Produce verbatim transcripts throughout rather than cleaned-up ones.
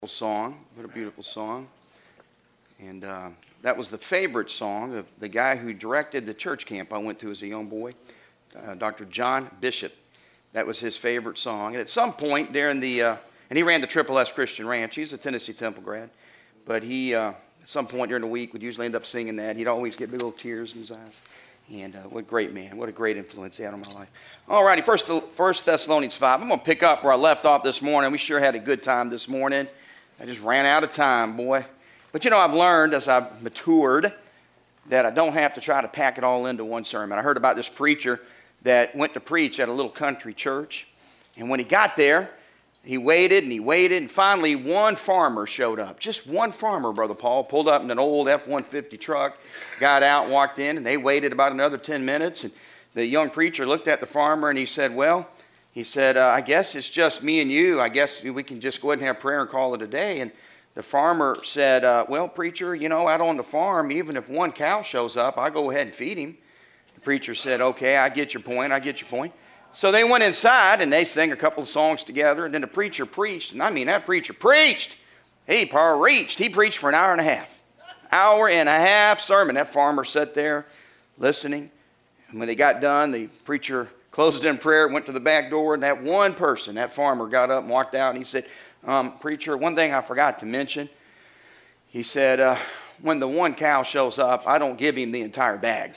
Song. What a beautiful song. And uh, that was the favorite song of the guy who directed the church camp I went to as a young boy, uh, Doctor John Bishop. That was his favorite song. And at some point during the, uh, and he ran the Triple S Christian Ranch. He's a Tennessee Temple grad. But he, uh, at some point during the week, would usually end up singing that. He'd always get big old tears in his eyes. And uh, what a great man. What a great influence he had on my life. All righty, first, first Thessalonians five. I'm going to pick up where I left off this morning. We sure had a good time this morning. I just ran out of time, boy. But you know, I've learned as I've matured that I don't have to try to pack it all into one sermon. I heard about this preacher that went to preach at a little country church. And when he got there, he waited and he waited. And finally, one farmer showed up. Just one farmer, Brother Paul, pulled up in an old F one fifty truck, got out, walked in, and they waited about another ten minutes. And the young preacher looked at the farmer and he said, well, He said, uh, I guess it's just me and you. I guess we can just go ahead and have prayer and call it a day. And the farmer said, uh, well, preacher, you know, out on the farm, even if one cow shows up, I go ahead and feed him. The preacher said, okay, I get your point. I get your point. So they went inside and they sang a couple of songs together. And then the preacher preached. And I mean, that preacher preached. He preached. He preached for an hour and a half. Hour and a half sermon. That farmer sat there listening. And when they got done, the preacher closed in prayer, went to the back door, and that one person, that farmer, got up and walked out, and he said, um, preacher, one thing I forgot to mention. He said, uh, when the one cow shows up, I don't give him the entire bag.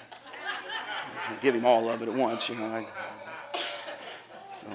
I give him all of it at once, you know. I, so,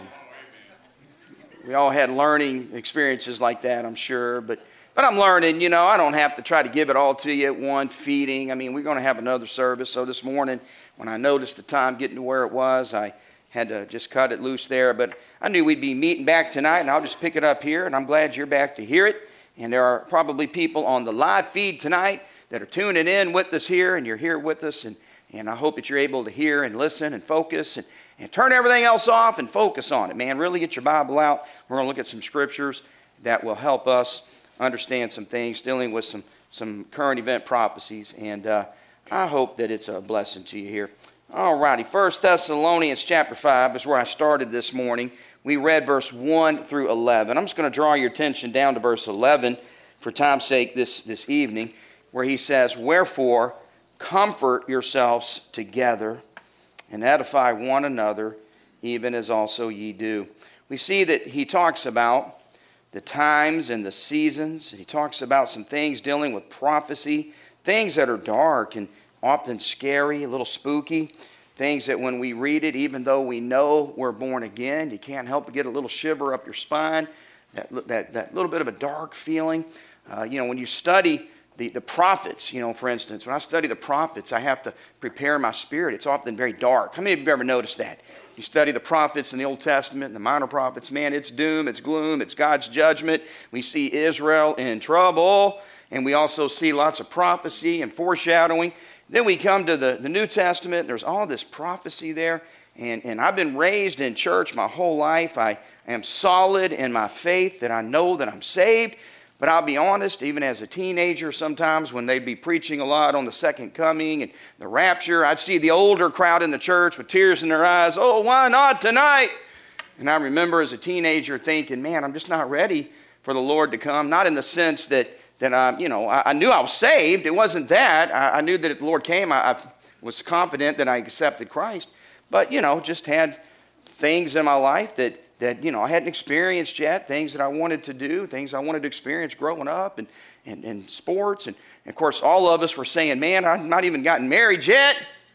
we all had learning experiences like that, I'm sure, but But I'm learning, you know, I don't have to try to give it all to you at one feeding. I mean, we're going to have another service. So this morning, when I noticed the time getting to where it was, I had to just cut it loose there. But I knew we'd be meeting back tonight, and I'll just pick it up here. And I'm glad you're back to hear it. And there are probably people on the live feed tonight that are tuning in with us here, and you're here with us. And, and I hope that you're able to hear and listen and focus and, and turn everything else off and focus on it, man. Really get your Bible out. We're going to look at some scriptures that will help us understand some things, dealing with some, some current event prophecies, and uh, I hope that it's a blessing to you here. All righty, First Thessalonians chapter five is where I started this morning. We read verse one through eleven. I'm just going to draw your attention down to verse eleven for time's sake this, this evening, where he says, wherefore, comfort yourselves together and edify one another, even as also ye do. We see that he talks about the times and the seasons. He talks about some things dealing with prophecy, things that are dark and often scary, a little spooky, things that when we read it, even though we know we're born again, you can't help but get a little shiver up your spine, that, that, that little bit of a dark feeling. Uh, you know, when you study the, the prophets, you know, for instance, when I study the prophets, I have to prepare my spirit. It's often very dark. How many of you have ever noticed that? You study the prophets in the Old Testament and the minor prophets, man, it's doom, it's gloom, it's God's judgment. We see Israel in trouble, and we also see lots of prophecy and foreshadowing. Then we come to the, the New Testament, and there's all this prophecy there, and, and I've been raised in church my whole life. I am solid in my faith that I know that I'm saved. But I'll be honest, even as a teenager, sometimes when they'd be preaching a lot on the second coming and the rapture, I'd see the older crowd in the church with tears in their eyes. Oh, why not tonight? And I remember as a teenager thinking, man, I'm just not ready for the Lord to come. Not in the sense that, that I, you know, I, I knew I was saved. It wasn't that. I, I knew that if the Lord came, I, I was confident that I accepted Christ. But, you know, just had things in my life that, that, you know, I hadn't experienced yet, things that I wanted to do, things I wanted to experience growing up, and, and, and sports. And, and, of course, all of us were saying, man, I've not even gotten married yet.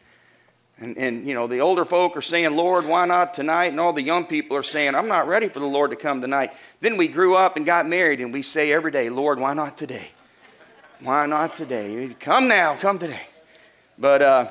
And, and, you know, the older folk are saying, Lord, why not tonight? And all the young people are saying, I'm not ready for the Lord to come tonight. Then we grew up and got married, and we say every day, Lord, why not today? Why not today? Come now, come today. But uh,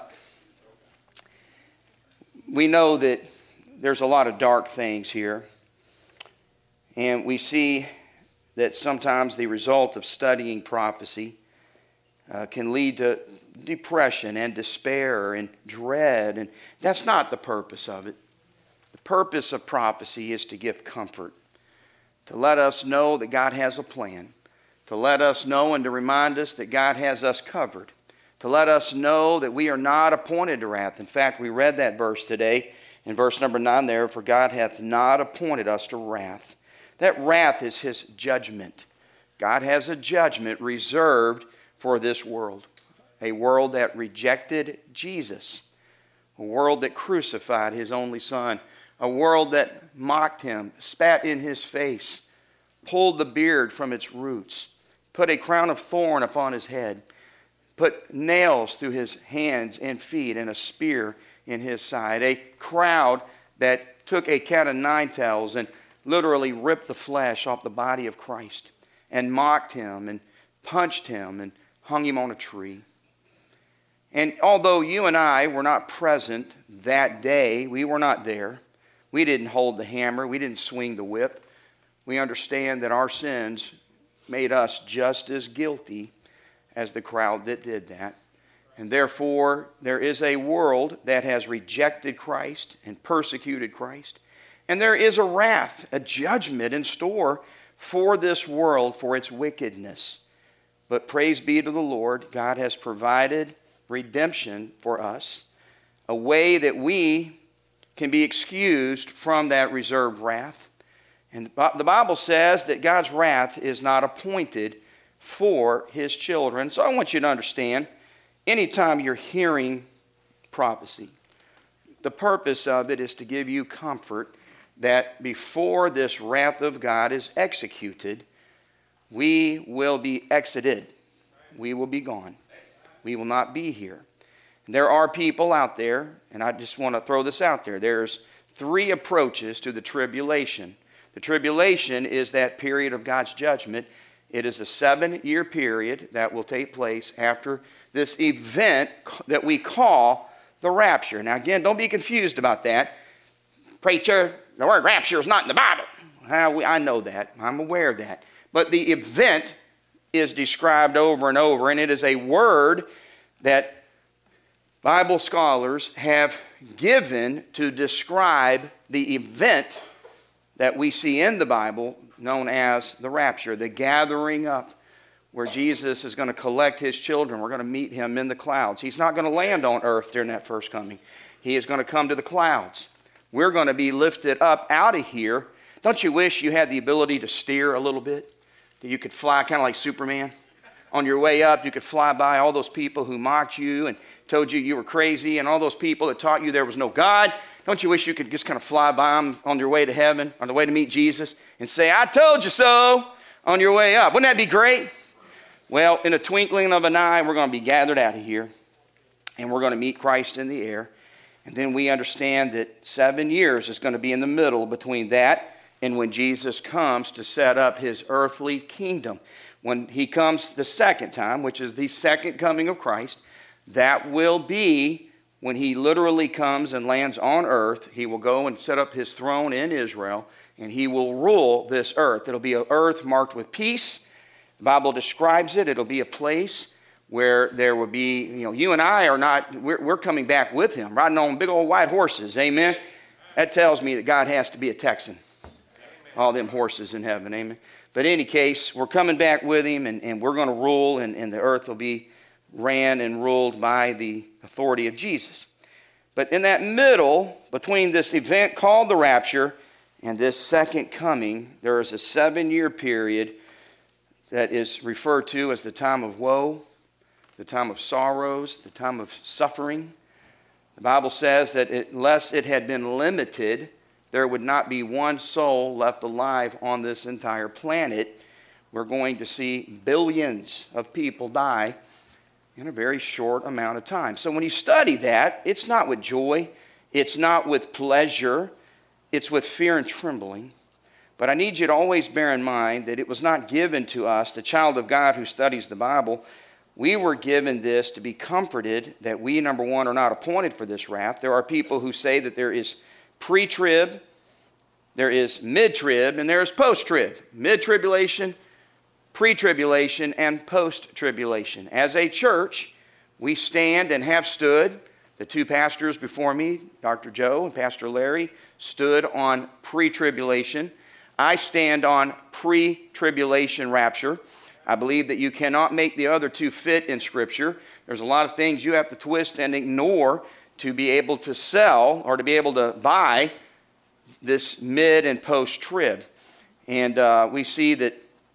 we know that there's a lot of dark things here. And we see that sometimes the result of studying prophecy uh, can lead to depression and despair and dread. And that's not the purpose of it. The purpose of prophecy is to give comfort, to let us know that God has a plan, to let us know and to remind us that God has us covered, to let us know that we are not appointed to wrath. In fact, we read that verse today. In verse number nine there, for God hath not appointed us to wrath. That wrath is his judgment. God has a judgment reserved for this world. A world that rejected Jesus. A world that crucified his only son. A world that mocked him, spat in his face, pulled the beard from its roots, put a crown of thorn upon his head, put nails through his hands and feet and a spear in his side. A crowd that took a cat of nine tails and literally ripped the flesh off the body of Christ and mocked him and punched him and hung him on a tree. And although you and I were not present that day, we were not there. We didn't hold the hammer. We didn't swing the whip. We understand that our sins made us just as guilty as the crowd that did that. And therefore, there is a world that has rejected Christ and persecuted Christ. And there is a wrath, a judgment in store for this world for its wickedness. But praise be to the Lord, God has provided redemption for us, a way that we can be excused from that reserved wrath. And the Bible says that God's wrath is not appointed for his children. So I want you to understand, anytime you're hearing prophecy, the purpose of it is to give you comfort that before this wrath of God is executed, we will be exited. We will be gone. We will not be here. There are people out there, and I just want to throw this out there. There's three approaches to the tribulation. The tribulation is that period of God's judgment. It is a seven-year period that will take place after this event that we call the rapture. Now again, don't be confused about that. Preacher, the word rapture is not in the Bible. I know that. I'm aware of that. But the event is described over and over, and it is a word that Bible scholars have given to describe the event that we see in the Bible known as the rapture, the gathering up where Jesus is going to collect his children. We're going to meet him in the clouds. He's not going to land on earth during that first coming. He is going to come to the clouds. We're going to be lifted up out of here. Don't you wish you had the ability to steer a little bit? That you could fly kind of like Superman? On your way up, you could fly by all those people who mocked you and told you you were crazy, and all those people that taught you there was no God. Don't you wish you could just kind of fly by them on your way to heaven, on the way to meet Jesus, and say, I told you so, on your way up? Wouldn't that be great? Well, in a twinkling of an eye, we're going to be gathered out of here, and we're going to meet Christ in the air. And then we understand that seven years is going to be in the middle between that and when Jesus comes to set up his earthly kingdom. When he comes the second time, which is the second coming of Christ, that will be when he literally comes and lands on earth. He will go and set up his throne in Israel, and he will rule this earth. It'll be an earth marked with peace. The Bible describes it. It'll be a place where there will be, you know, you and I are not, we're, we're coming back with him, riding on big old white horses. Amen? That tells me that God has to be a Texan. All them horses in heaven. Amen? But in any case, we're coming back with him, and, and we're going to rule, and, and the earth will be ran and ruled by the authority of Jesus. But in that middle, between this event called the rapture and this second coming, there is a seven-year period that is referred to as the time of woe, the time of sorrows, the time of suffering. The Bible says that it, unless it had been limited, there would not be one soul left alive on this entire planet. We're going to see billions of people die in a very short amount of time. So when you study that, it's not with joy, it's not with pleasure, it's with fear and trembling. But I need you to always bear in mind that it was not given to us, the child of God who studies the Bible. We were given this to be comforted that we, number one, are not appointed for this wrath. There are people who say that there is pre-trib, there is mid-trib, and there is post-trib. Mid-tribulation, pre-tribulation, and post-tribulation. As a church, we stand and have stood. The two pastors before me, Doctor Joe and Pastor Larry, stood on pre-tribulation. I stand on pre-tribulation rapture. I believe that you cannot make the other two fit in Scripture. There's a lot of things you have to twist and ignore to be able to sell or to be able to buy this mid and post-trib. And uh, we see that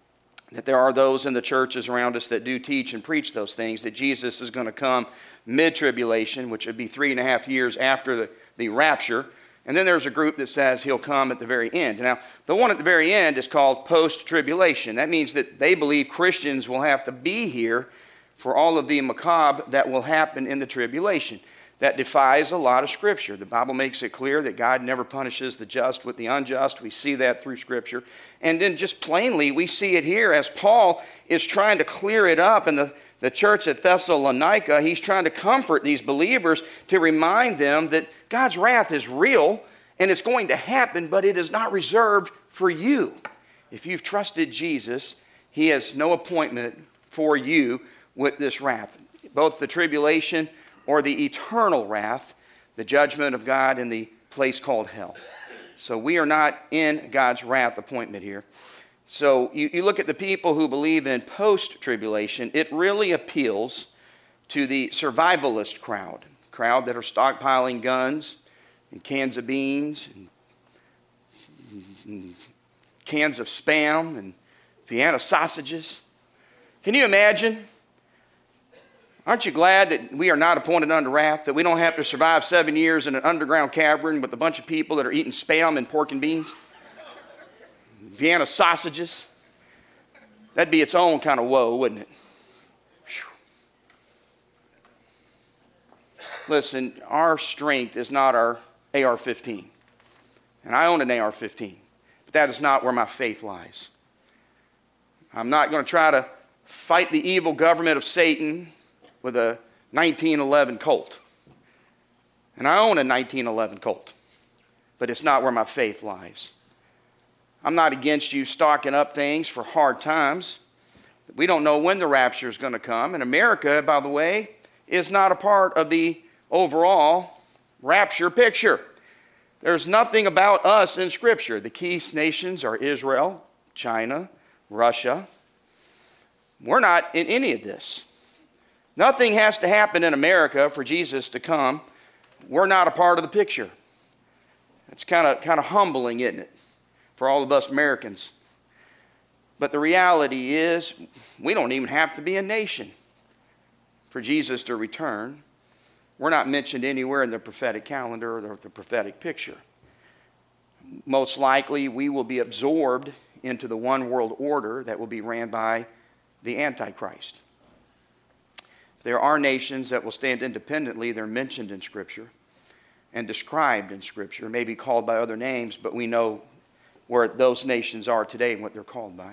that there are those in the churches around us that do teach and preach those things, that Jesus is going to come mid-tribulation, which would be three and a half years after the, the rapture. And then there's a group that says he'll come at the very end. Now, the one at the very end is called post-tribulation. That means that they believe Christians will have to be here for all of the macabre that will happen in the tribulation. That defies a lot of Scripture. The Bible makes it clear that God never punishes the just with the unjust. We see that through Scripture. And then just plainly, we see it here as Paul is trying to clear it up in the, the church at Thessalonica. He's trying to comfort these believers to remind them that God's wrath is real and it's going to happen, but it is not reserved for you. If you've trusted Jesus, He has no appointment for you with this wrath. Both the tribulation or the eternal wrath, the judgment of God in the place called hell. So we are not in God's wrath appointment here. So you, you look at the people who believe in post-tribulation, it really appeals to the survivalist crowd, crowd that are stockpiling guns and cans of beans and, and cans of Spam and Vienna sausages. Can you imagine? Aren't you glad that we are not appointed unto wrath, that we don't have to survive seven years in an underground cavern with a bunch of people that are eating Spam and pork and beans? Vienna sausages? That'd be its own kind of woe, wouldn't it? Whew. Listen, our strength is not our A R fifteen. And I own an A R fifteen. But that is not where my faith lies. I'm not going to try to fight the evil government of Satan with a nineteen eleven Colt. And I own a nineteen eleven Colt. But it's not where my faith lies. I'm not against you stocking up things for hard times. We don't know when the rapture is going to come. And America, by the way, is not a part of the overall rapture picture. There's nothing about us in Scripture. The key nations are Israel, China, Russia. We're not in any of this. Nothing has to happen in America for Jesus to come. We're not a part of the picture. It's kind of kind of humbling, isn't it, for all of us Americans? But the reality is, we don't even have to be a nation for Jesus to return. We're not mentioned anywhere in the prophetic calendar or the prophetic picture. Most likely, we will be absorbed into the one world order that will be ran by the Antichrist. There are nations that will stand independently. They're mentioned in Scripture and described in Scripture, maybe called by other names, but we know where those nations are today and what they're called by.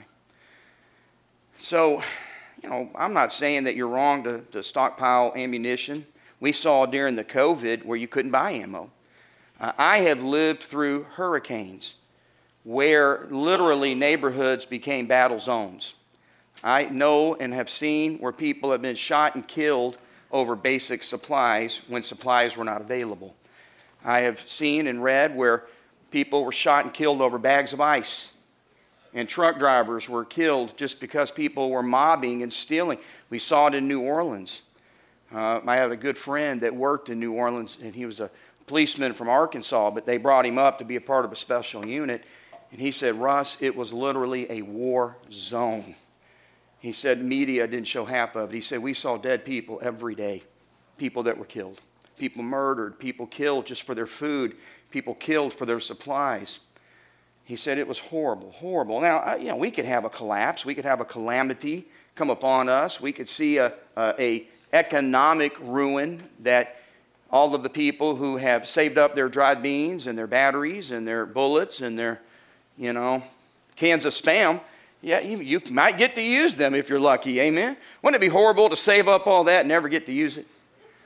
So, you know, I'm not saying that you're wrong to, to stockpile ammunition. We saw during the COVID where you couldn't buy ammo. Uh, I have lived through hurricanes where literally neighborhoods became battle zones. I know and have seen where people have been shot and killed over basic supplies when supplies were not available. I have seen and read where people were shot and killed over bags of ice. And truck drivers were killed just because people were mobbing and stealing. We saw it in New Orleans. Uh, I had a good friend that worked in New Orleans, and he was a policeman from Arkansas, but they brought him up to be a part of a special unit. And he said, Russ, it was literally a war zone. He said media didn't show half of it. He said we saw dead people every day, people that were killed, people murdered, people killed just for their food, people killed for their supplies. He said it was horrible, horrible. Now, you know, we could have a collapse. We could have a calamity come upon us. We could see a, a, a economic ruin that all of the people who have saved up their dried beans and their batteries and their bullets and their, you know, cans of Spam, yeah, you, you might get to use them if you're lucky, amen? Wouldn't it be horrible to save up all that and never get to use it?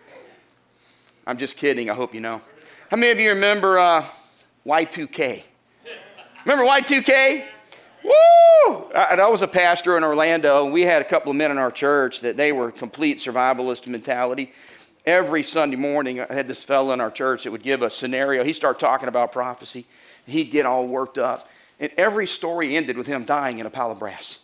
I'm just kidding, I hope you know. How many of you remember uh, Y two K? Remember Y two K? Woo! I, I was a pastor in Orlando, and we had a couple of men in our church that they were complete survivalist mentality. Every Sunday morning, I had this fellow in our church that would give a scenario. He'd start talking about prophecy. He'd get all worked up. And every story ended with him dying in a pile of brass.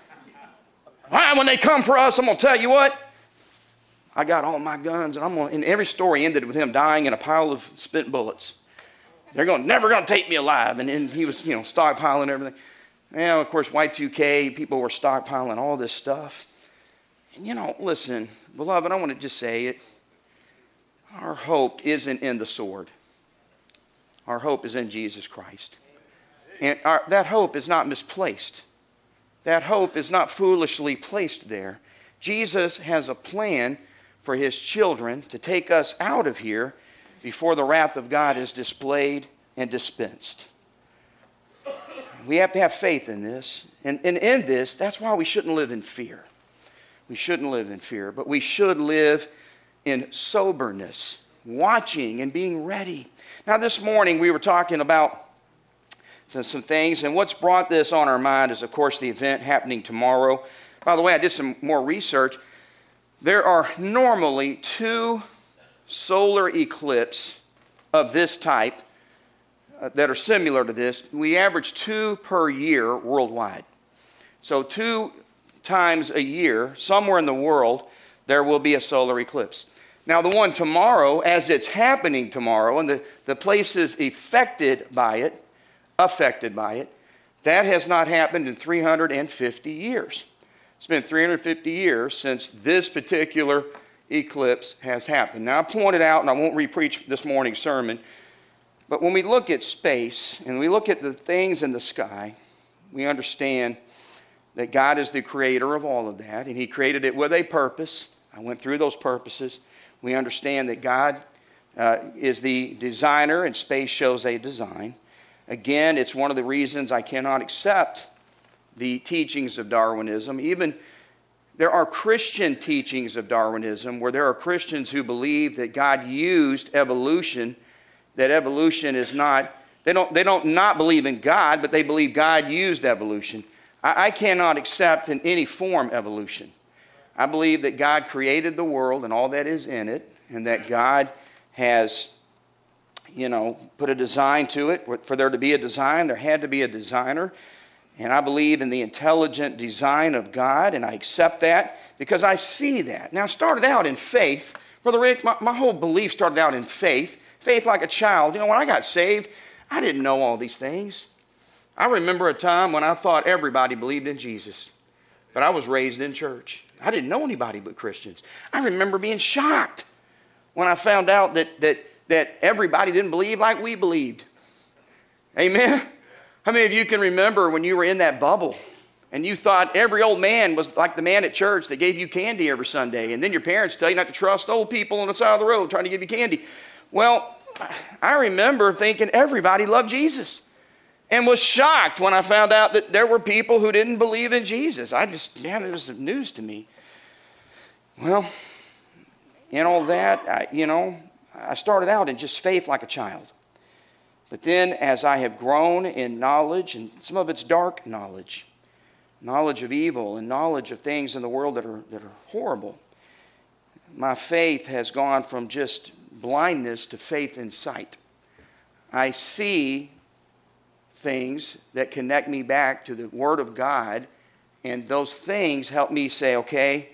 Ah, when they come for us, I'm going to tell you what. I got all my guns, and I'm going. And every story ended with him dying in a pile of spent bullets. They're going, never going to take me alive. And then he was, you know, stockpiling everything. Well, of course, Y two K, people were stockpiling all this stuff. And you know, listen, beloved, I want to just say it. Our hope isn't in the sword. Our hope is in Jesus Christ. And our, that hope is not misplaced. That hope is not foolishly placed there. Jesus has a plan for his children to take us out of here before the wrath of God is displayed and dispensed. We have to have faith in this. And, and in this, that's why we shouldn't live in fear. We shouldn't live in fear, but we should live in soberness, watching and being ready. Now, this morning we were talking about some things, and what's brought this on our mind is, of course, the event happening tomorrow. By the way, I did some more research. There are normally two solar eclipses of this type uh, that are similar to this. We average two per year worldwide. So two times a year, somewhere in the world, there will be a solar eclipse. Now, the one tomorrow, as it's happening tomorrow, and the, the places affected by it, affected by it, that has not happened in three hundred fifty years. It's been three hundred fifty years since this particular eclipse has happened. Now, I pointed out, and I won't re-preach this morning's sermon, but when we look at space and we look at the things in the sky, we understand that God is the creator of all of that, and he created it with a purpose. I went through those purposes. We understand that God uh, is the designer, and space shows a design. Again, it's one of the reasons I cannot accept the teachings of Darwinism. Even there are Christian teachings of Darwinism where there are Christians who believe that God used evolution, that evolution is not, they don't, they don't not believe in God, but they believe God used evolution. I, I cannot accept in any form evolution. I believe that God created the world and all that is in it, and that God has, you know, put a design to it. For there to be a design, there had to be a designer. And I believe in the intelligent design of God, and I accept that because I see that. Now, I started out in faith. Brother Rick, my, my whole belief started out in faith. Faith like a child. You know, when I got saved, I didn't know all these things. I remember a time when I thought everybody believed in Jesus. But I was raised in church. I didn't know anybody but Christians. I remember being shocked when I found out that, that, that everybody didn't believe like we believed. Amen? How many of you can remember when you were in that bubble and you thought every old man was like the man at church that gave you candy every Sunday, and then your parents tell you not to trust old people on the side of the road trying to give you candy? Well, I remember thinking everybody loved Jesus and was shocked when I found out that there were people who didn't believe in Jesus. I just, man, it was news to me. Well, in all that, I, you know, I started out in just faith like a child. But then as I have grown in knowledge, and some of it's dark knowledge, knowledge of evil and knowledge of things in the world that are, that are horrible, my faith has gone from just blindness to faith in sight. I see things that connect me back to the Word of God, and those things help me say, okay,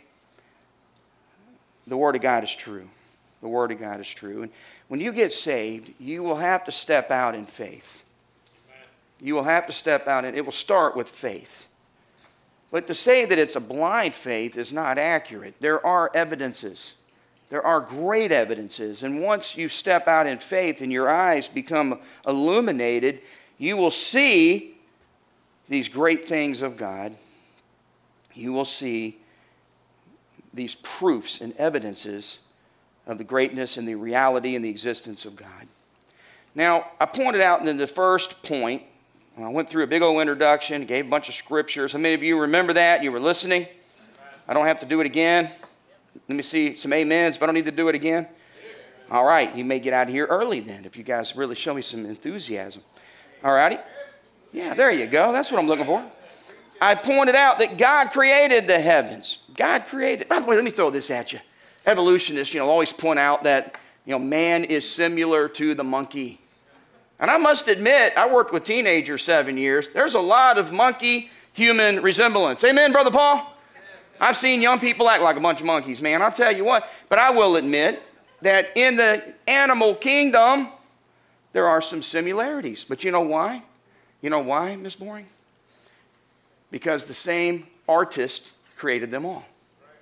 the Word of God is true. The Word of God is true. And when you get saved, you will have to step out in faith. You will have to step out, and it will start with faith. But to say that it's a blind faith is not accurate. There are evidences. There are great evidences. And once you step out in faith and your eyes become illuminated, you will see these great things of God. You will see these proofs and evidences of the greatness and the reality and the existence of God. Now, I pointed out in the first point, I went through a big old introduction, gave a bunch of scriptures. How many of you remember that? You were listening? I don't have to do it again. Let me see some amens if I don't need to do it again. All right, you may get out of here early then if you guys really show me some enthusiasm. All righty? Yeah, there you go. That's what I'm looking for. I pointed out that God created the heavens. God created. By the way, let me throw this at you. Evolutionists, you know, always point out that, you know, man is similar to the monkey. And I must admit, I worked with teenagers seven years. There's a lot of monkey-human resemblance. Amen, Brother Paul? I've seen young people act like a bunch of monkeys, man. I'll tell you what. But I will admit that in the animal kingdom, there are some similarities. But you know why? You know why, Miss Boring? Because the same artist created them all.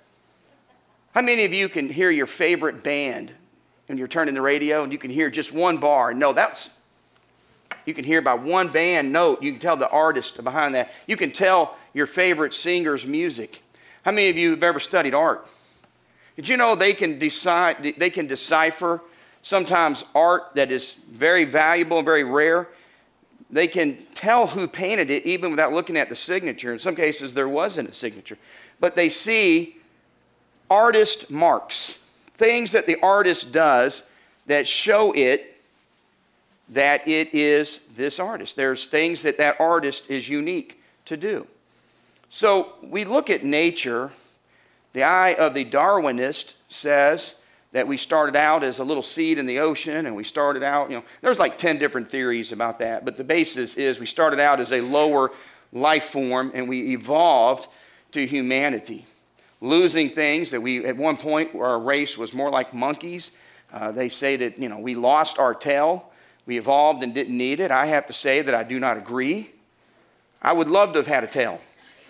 How many of you can hear your favorite band and you're turning the radio and you can hear just one bar? No, that's, you can hear by one band note, you can tell the artist behind that. You can tell your favorite singer's music. How many of you have ever studied art? Did you know they can decide, they can decipher sometimes art that is very valuable and very rare? They can tell who painted it even without looking at the signature. In some cases, there wasn't a signature. But they see artist marks, things that the artist does that show it that it is this artist. There's things that that artist is unique to do. So we look at nature. The eye of the Darwinist says that we started out as a little seed in the ocean, and we started out, you know, there's like ten different theories about that, but the basis is we started out as a lower life form, and we evolved to humanity, losing things that we, at one point, our race was more like monkeys. Uh, they say that, you know, we lost our tail, we evolved and didn't need it. I have to say that I do not agree. I would love to have had a tail.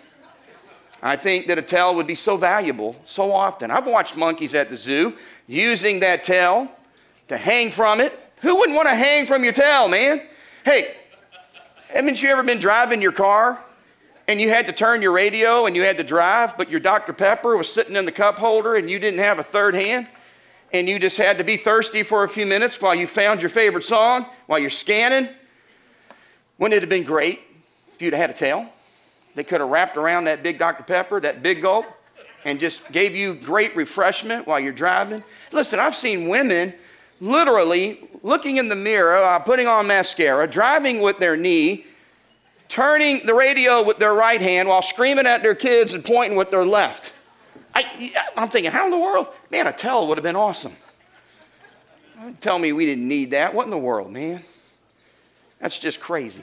I think that a tail would be so valuable so often. I've watched monkeys at the zoo using that tail to hang from it. Who wouldn't want to hang from your tail, man? Hey, haven't you ever been driving your car and you had to turn your radio and you had to drive, but your Doctor Pepper was sitting in the cup holder and you didn't have a third hand, and you just had to be thirsty for a few minutes while you found your favorite song, while you're scanning? Wouldn't it have been great if you'd had a tail? They could have wrapped around that big Doctor Pepper, that big gulp, and just gave you great refreshment while you're driving. Listen, I've seen women literally looking in the mirror, uh, putting on mascara, driving with their knee, turning the radio with their right hand while screaming at their kids and pointing with their left. I, I'm thinking, how in the world? Man, a tell would have been awesome. Tell me we didn't need that. What in the world, man? That's just crazy.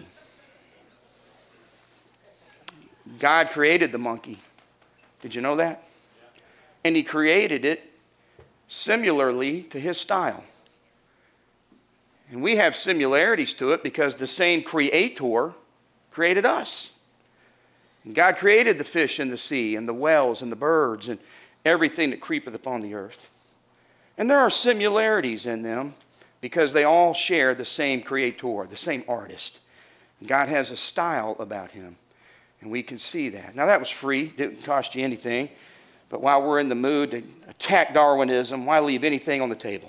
God created the monkey. Did you know that? And he created it similarly to his style. And we have similarities to it because the same creator created us. And God created the fish in the sea and the whales and the birds and everything that creepeth upon the earth. And there are similarities in them because they all share the same creator, the same artist. And God has a style about him. And we can see that. Now, that was free. Didn't cost you anything. But while we're in the mood to attack Darwinism, why leave anything on the table?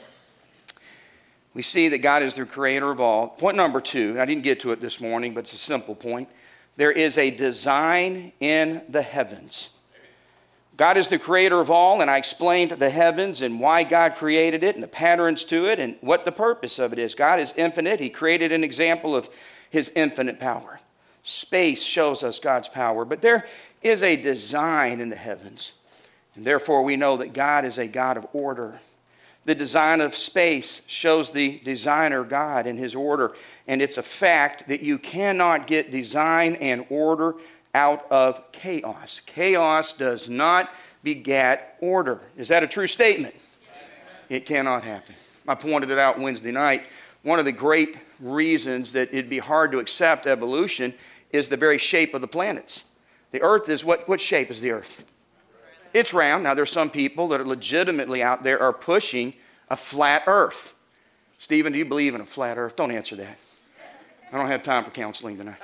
We see that God is the creator of all. Point number two, I didn't get to it this morning, but it's a simple point. There is a design in the heavens. God is the creator of all, and I explained the heavens and why God created it and the patterns to it and what the purpose of it is. God is infinite. He created an example of his infinite power. Space shows us God's power, but there is a design in the heavens. And therefore, we know that God is a God of order. The design of space shows the designer God and his order. And it's a fact that you cannot get design and order out of chaos. Chaos does not beget order. Is that a true statement? Yes. It cannot happen. I pointed it out Wednesday night. One of the great reasons that it'd be hard to accept evolution is the very shape of the planets. The earth is, what, what shape is the earth? It's round. Now, there's some people that are legitimately out there are pushing a flat earth. Stephen, do you believe in a flat earth? Don't answer that. I don't have time for counseling tonight.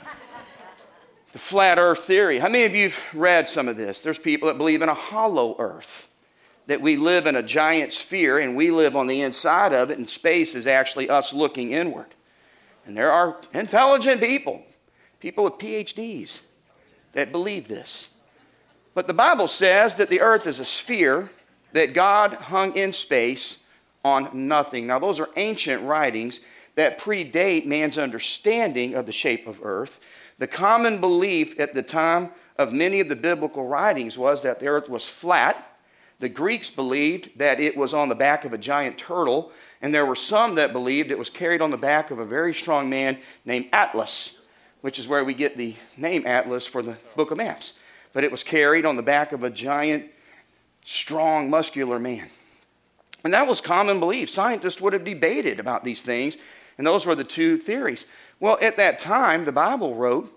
The flat earth theory. How many of you have read some of this? There's people that believe in a hollow earth, that we live in a giant sphere and we live on the inside of it, and space is actually us looking inward. And there are intelligent people, people with P H Ds, that believe this. But the Bible says that the earth is a sphere that God hung in space on nothing. Now, those are ancient writings that predate man's understanding of the shape of earth. The common belief at the time of many of the biblical writings was that the earth was flat. The Greeks believed that it was on the back of a giant turtle, and there were some that believed it was carried on the back of a very strong man named Atlas, which is where we get the name Atlas for the book of maps. But it was carried on the back of a giant, strong, muscular man. And that was common belief. Scientists would have debated about these things, and those were the two theories. Well, at that time, the Bible wrote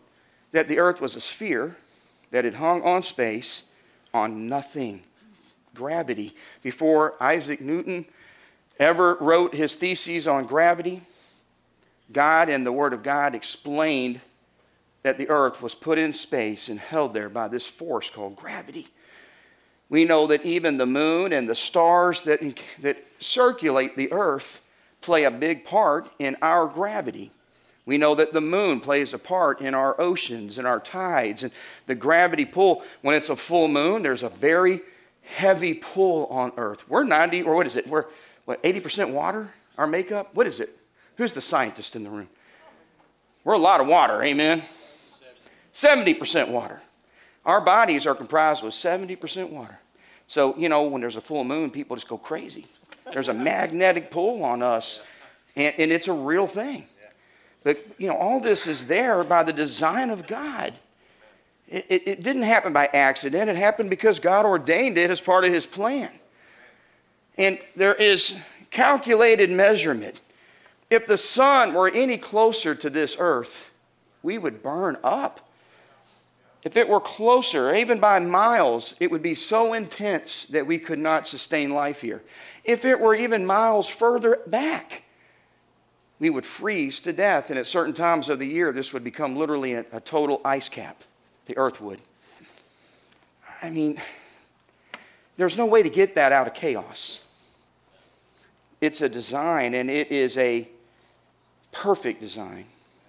that the earth was a sphere that had hung on space on nothing, gravity. Before Isaac Newton ever wrote his theses on gravity, God and the Word of God explained that the earth was put in space and held there by this force called gravity. We know that even the moon and the stars that, that circulate the earth play a big part in our gravity. We know that the moon plays a part in our oceans and our tides. And the gravity pull, when it's a full moon, there's a very heavy pull on earth. We're ninety, or what is it? We're, what, eighty percent water, our makeup? What is it? Who's the scientist in the room? We're a lot of water, amen? seventy percent water. Our bodies are comprised of seventy percent water. So, you know, when there's a full moon, people just go crazy. There's a magnetic pull on us, and, and it's a real thing. But, you know, all this is there by the design of God. It, it, it didn't happen by accident. It happened because God ordained it as part of His plan. And there is calculated measurement. If the sun were any closer to this earth, we would burn up. If it were closer, even by miles, it would be so intense that we could not sustain life here. If it were even miles further back, we would freeze to death. And at certain times of the year, this would become literally a, a total ice cap. The earth would. I mean, there's no way to get that out of chaos. It's a design, and it is a perfect design.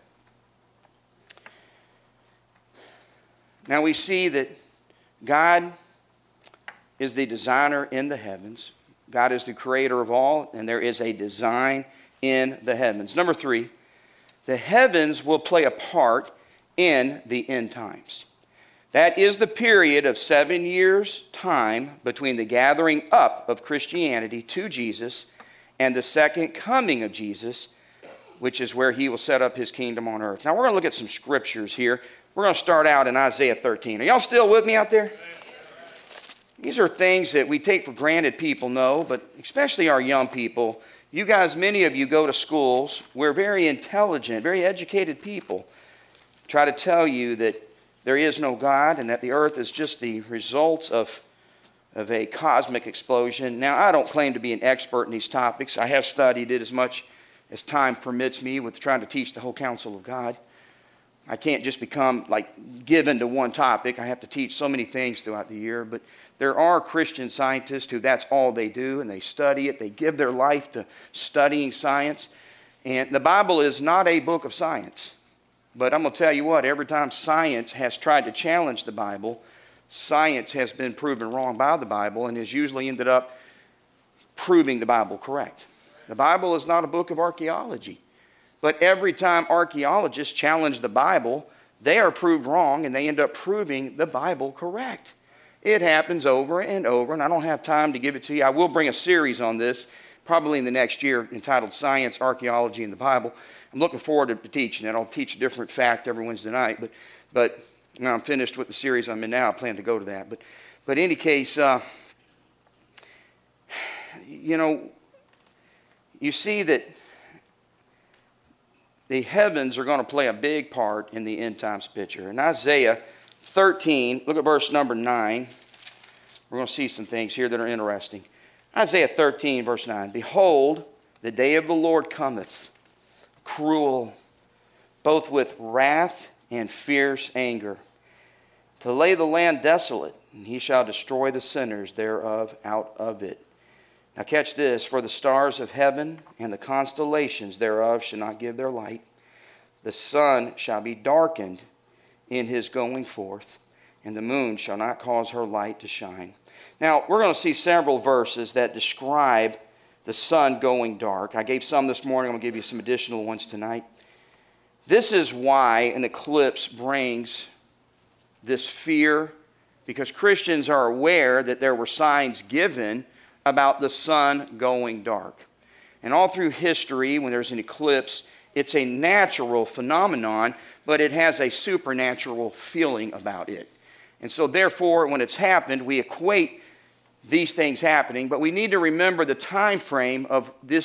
Now we see that God is the designer in the heavens. God is the creator of all, and there is a design in the heavens. Number three, the heavens will play a part in the end times. That is the period of seven years' time between the gathering up of Christianity to Jesus and the second coming of Jesus, which is where He will set up His kingdom on earth. Now we're going to look at some scriptures here. We're going to start out in Isaiah thirteen. Are y'all still with me out there? These are things that we take for granted people know, but especially our young people. You guys, many of you go to schools. We're very intelligent, very educated people. Try to tell you that there is no God and that the earth is just the results of, of a cosmic explosion. Now, I don't claim to be an expert in these topics. I have studied it as much as time permits me with trying to teach the whole counsel of God. I can't just become like given to one topic. I have to teach so many things throughout the year. But there are Christian scientists who that's all they do, and they study it. They give their life to studying science. And the Bible is not a book of science. But I'm going to tell you what, every time science has tried to challenge the Bible, science has been proven wrong by the Bible and has usually ended up proving the Bible correct. The Bible is not a book of archaeology. But every time archaeologists challenge the Bible, they are proved wrong and they end up proving the Bible correct. It happens over and over, and I don't have time to give it to you. I will bring a series on this probably in the next year entitled Science, Archaeology, and the Bible. I'm looking forward to teaching it. I'll teach a different fact every Wednesday night, but but when I'm finished with the series I'm in now, I plan to go to that. But, but in any case, uh, you know, you see that the heavens are going to play a big part in the end times picture. In Isaiah thirteen, look at verse number nine. We're going to see some things here that are interesting. Isaiah thirteen, verse nine. Behold, the day of the Lord cometh, cruel, both with wrath and fierce anger, to lay the land desolate, and He shall destroy the sinners thereof out of it. Now catch this, for the stars of heaven and the constellations thereof shall not give their light. The sun shall be darkened in his going forth, and the moon shall not cause her light to shine. Now, we're going to see several verses that describe the sun going dark. I gave some this morning. I'm going to give you some additional ones tonight. This is why an eclipse brings this fear, because Christians are aware that there were signs given about the sun going dark. And all through history, when there's an eclipse, it's a natural phenomenon, but it has a supernatural feeling about it. And so therefore, when it's happened, we equate these things happening, but we need to remember the time frame of this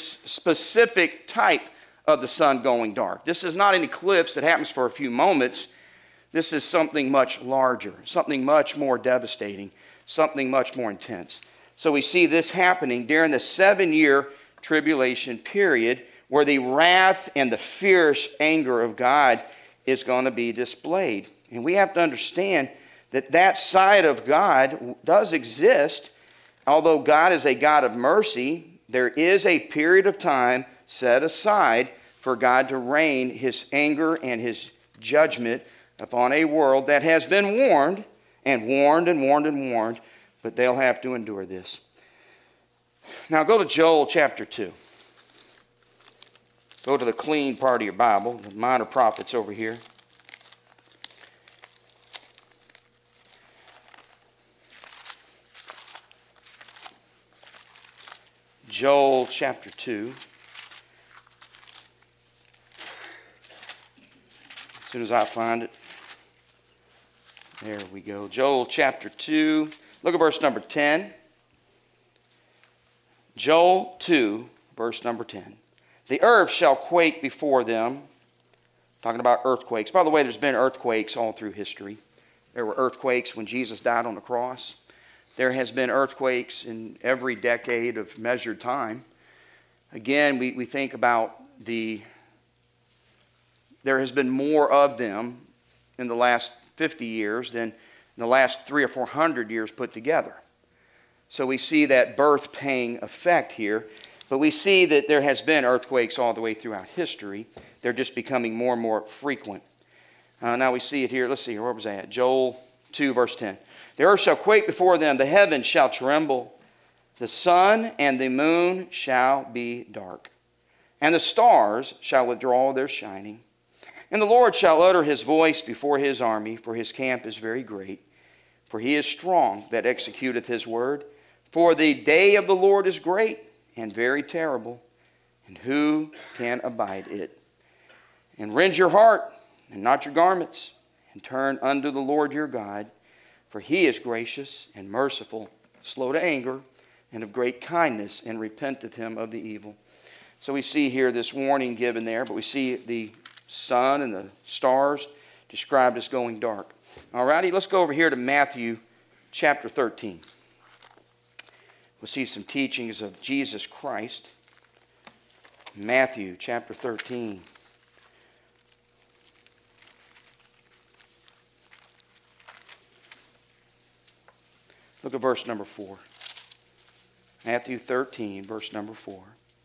specific type of the sun going dark. This is not an eclipse that happens for a few moments. This is something much larger, something much more devastating, something much more intense. So we see this happening during the seven-year tribulation period where the wrath and the fierce anger of God is going to be displayed. And we have to understand that that side of God does exist. Although God is a God of mercy, there is a period of time set aside for God to rain his anger and his judgment upon a world that has been warned and warned and warned and warned, but they'll have to endure this. Now go to Joel chapter two. Go to the clean part of your Bible, the minor prophets over here. Joel chapter two. As soon as I find it. There we go. Joel chapter two. Look at verse number ten. Joel two, verse number ten. The earth shall quake before them. Talking about earthquakes. By the way, there's been earthquakes all through history. There were earthquakes when Jesus died on the cross. There has been earthquakes in every decade of measured time. Again, we, we think about the... There has been more of them in the last fifty years than in the last three or four hundred years put together. So we see that birth pang effect here. But we see that there has been earthquakes all the way throughout history. They're just becoming more and more frequent. Uh, now we see it here. Let's see, where was that? Joel two, verse ten. The earth shall quake before them. The heavens shall tremble. The sun and the moon shall be dark. And the stars shall withdraw their shining. And the Lord shall utter his voice before his army, for his camp is very great. For he is strong that executeth his word. For the day of the Lord is great and very terrible, and who can abide it? And rend your heart, and not your garments, and turn unto the Lord your God, for he is gracious and merciful, slow to anger, and of great kindness, and repenteth him of the evil. So we see here this warning given there, but we see the sun and the stars described as going dark. All righty, let's go over here to Matthew chapter thirteen. We'll see some teachings of Jesus Christ. Matthew chapter thirteen. Look at verse number four. Matthew thirteen, verse number four.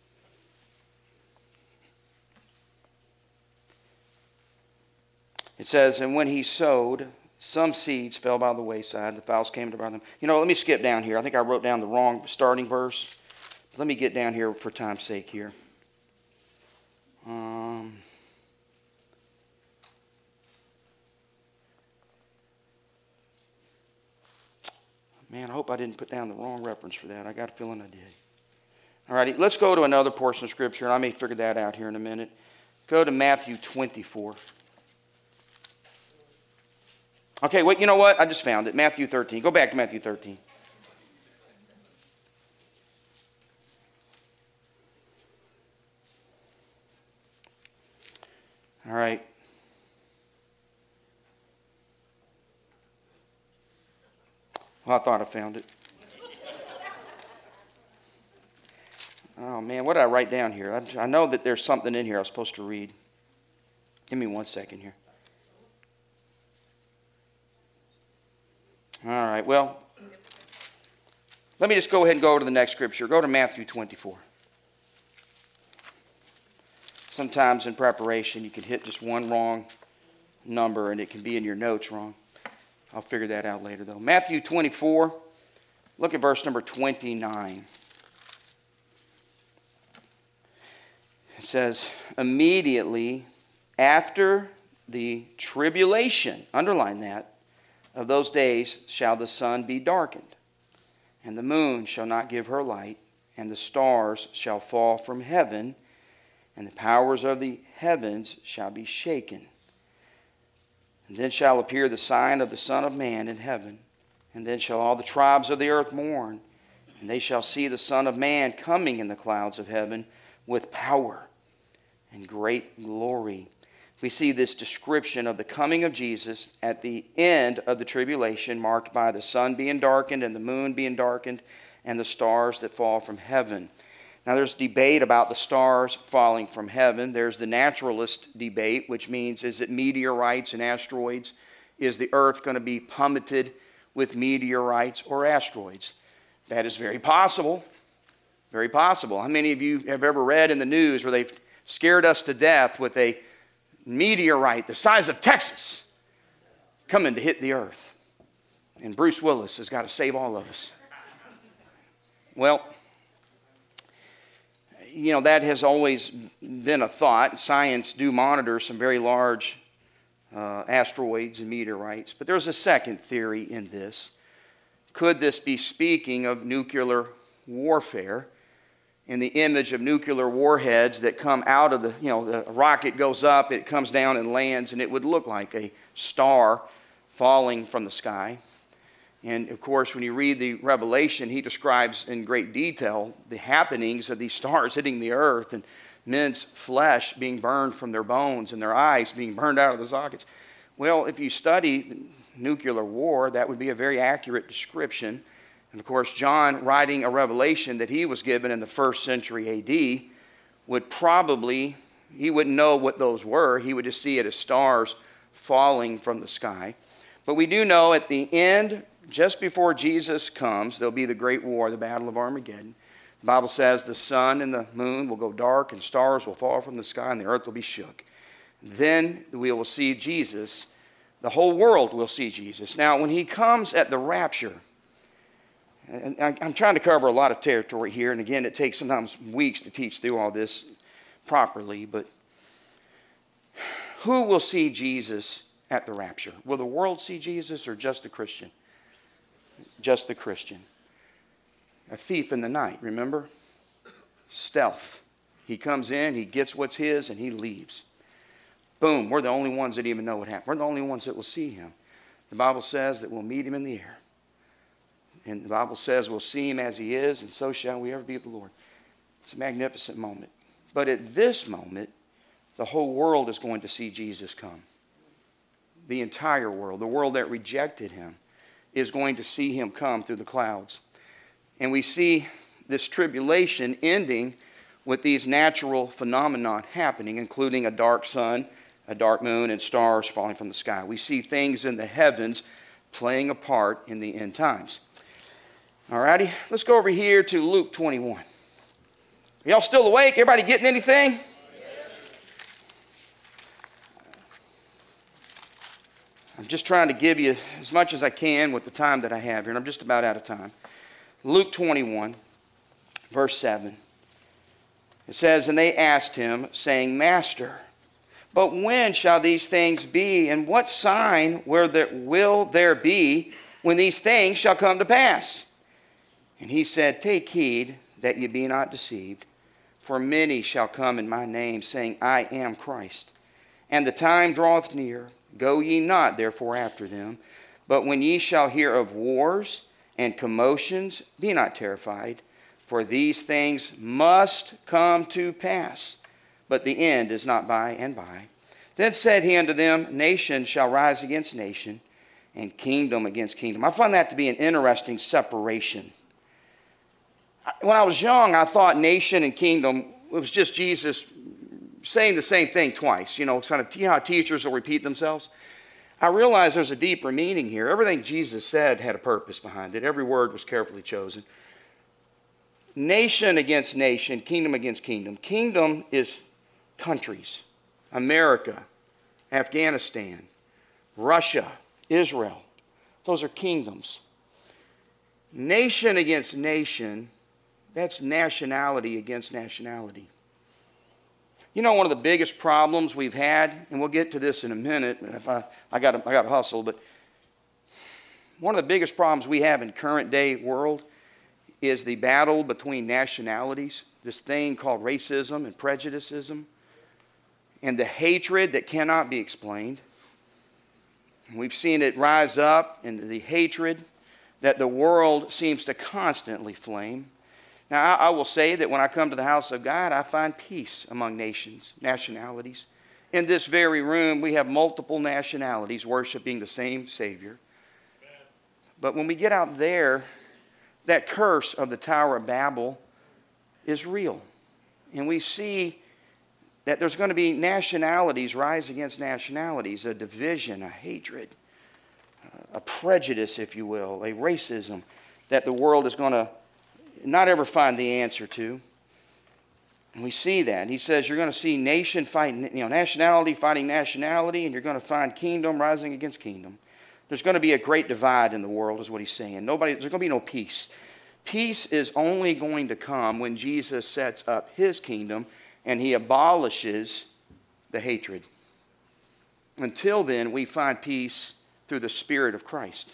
It says, and when he sowed, some seeds fell by the wayside. The fowls came to devour them. You know, let me skip down here. I think I wrote down the wrong starting verse. Let me get down here for time's sake here. Um, man, I hope I didn't put down the wrong reference for that. I got a feeling I did. All righty, let's go to another portion of Scripture, and I may figure that out here in a minute. Go to Matthew twenty-four. Okay, wait, you know what? I just found it. Matthew thirteen. Go back to Matthew thirteen. All right. Well, I thought I found it. Oh, man, what did I write down here? I, I know that there's something in here I was supposed to read. Give me one second here. All right, well, let me just go ahead and go to the next scripture. Go to Matthew twenty-four. Sometimes in preparation you can hit just one wrong number and it can be in your notes wrong. I'll figure that out later though. Matthew twenty-four, look at verse number twenty-nine. It says, immediately after the tribulation, underline that, of those days shall the sun be darkened, and the moon shall not give her light, and the stars shall fall from heaven, and the powers of the heavens shall be shaken. And then shall appear the sign of the Son of Man in heaven, and then shall all the tribes of the earth mourn, and they shall see the Son of Man coming in the clouds of heaven with power and great glory. we see this description of the coming of Jesus at the end of the tribulation, marked by the sun being darkened and the moon being darkened and the stars that fall from heaven. Now, there's debate about the stars falling from heaven. There's the naturalist debate, which means, is it meteorites and asteroids? Is the earth going to be plummeted with meteorites or asteroids? That is very possible. Very possible. How many of you have ever read in the news where they've scared us to death with a meteorite the size of Texas coming to hit the earth? And Bruce Willis has got to save all of us. Well, you know, that has always been a thought. Science do monitor some very large uh, asteroids and meteorites. But there's a second theory in this. Could this be speaking of nuclear warfare, in the image of nuclear warheads that come out of the, you know, the rocket goes up, it comes down and lands, and it would look like a star falling from the sky. And of course, when you read the Revelation, he describes in great detail the happenings of these stars hitting the earth and men's flesh being burned from their bones and their eyes being burned out of the sockets. Well, if you study nuclear war, that would be a very accurate description. And of course, John, writing a revelation that he was given in the first century A D, would probably, he wouldn't know what those were. He would just see it as stars falling from the sky. But we do know at the end, just before Jesus comes, there'll be the great war, the Battle of Armageddon. The Bible says the sun and the moon will go dark and stars will fall from the sky and the earth will be shook. Then we will see Jesus. The whole world will see Jesus. Now, when he comes at the rapture, and I'm trying to cover a lot of territory here, and again, it takes sometimes weeks to teach through all this properly, but who will see Jesus at the rapture? Will the world see Jesus or just the Christian? Just the Christian. A thief in the night, remember? Stealth. He comes in, he gets what's his, and he leaves. Boom, we're the only ones that even know what happened. We're the only ones that will see him. The Bible says that we'll meet him in the air. And the Bible says we'll see him as he is, and so shall we ever be with the Lord. It's a magnificent moment. But at this moment, the whole world is going to see Jesus come. The entire world, the world that rejected him, is going to see him come through the clouds. And we see this tribulation ending with these natural phenomena happening, including a dark sun, a dark moon, and stars falling from the sky. We see things in the heavens playing a part in the end times. All righty, let's go over here to Luke twenty-one. Are y'all still awake? Everybody getting anything? Yes. I'm just trying to give you as much as I can with the time that I have here, and I'm just about out of time. Luke twenty-one, verse seven. It says, "And they asked him, saying, Master, but when shall these things be, and what sign will there, will there be when these things shall come to pass? And he said, Take heed that ye be not deceived, for many shall come in my name, saying, I am Christ. And the time draweth near. Go ye not therefore after them. But when ye shall hear of wars and commotions, be not terrified, for these things must come to pass. But the end is not by and by. Then said he unto them, Nation shall rise against nation, and kingdom against kingdom." I find that to be an interesting separation. When I was young, I thought nation and kingdom, it was just Jesus saying the same thing twice. You know, kind of, you know how teachers will repeat themselves? I realized there's a deeper meaning here. Everything Jesus said had a purpose behind it. Every word was carefully chosen. Nation against nation, kingdom against kingdom. Kingdom is countries. America, Afghanistan, Russia, Israel. Those are kingdoms. Nation against nation, that's nationality against nationality. You know, one of the biggest problems we've had, and we'll get to this in a minute, if I, I got I got to hustle, but one of the biggest problems we have in current day world is the battle between nationalities, this thing called racism and prejudicism, and the hatred that cannot be explained. We've seen it rise up, and the hatred that the world seems to constantly flame. Now, I, I will say that when I come to the house of God, I find peace among nations, nationalities, In this very room, we have multiple nationalities worshiping the same Savior. But when we get out there, that curse of the Tower of Babel is real. And we see that there's going to be nationalities rise against nationalities, a division, a hatred, a prejudice, if you will, a racism that the world is going to not ever find the answer to. And we see that. And he says you're going to see nation fighting, you know, nationality fighting nationality, and you're going to find kingdom rising against kingdom. There's going to be a great divide in the world, is what he's saying. Nobody, there's going to be no peace. Peace is only going to come when Jesus sets up his kingdom and he abolishes the hatred. Until then, we find peace through the Spirit of Christ.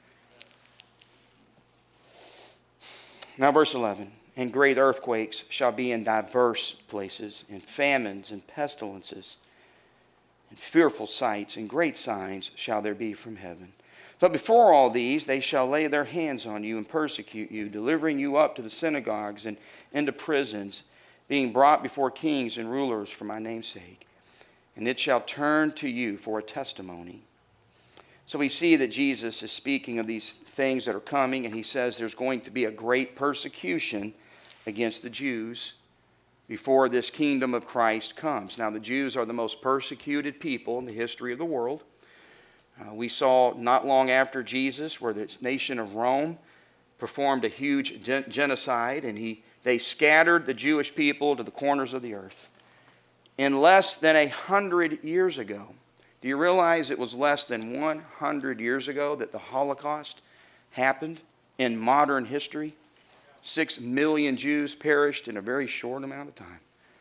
Now, verse eleven. And great earthquakes shall be in diverse places, and famines and pestilences, and fearful sights and great signs shall there be from heaven. But before all these they shall lay their hands on you and persecute you, delivering you up to the synagogues and into prisons, being brought before kings and rulers for my name's sake. And it shall turn to you for a testimony. So we see that Jesus is speaking of these things that are coming, and he says there's going to be a great persecution against the Jews before this kingdom of Christ comes. Now, the Jews are the most persecuted people in the history of the world. Uh, we saw not long after Jesus where the nation of Rome performed a huge gen- genocide, and he, they scattered the Jewish people to the corners of the earth. In less than a hundred years ago, do you realize it was less than one hundred years ago that the Holocaust happened in modern history? Six million Jews perished in a very short amount of time.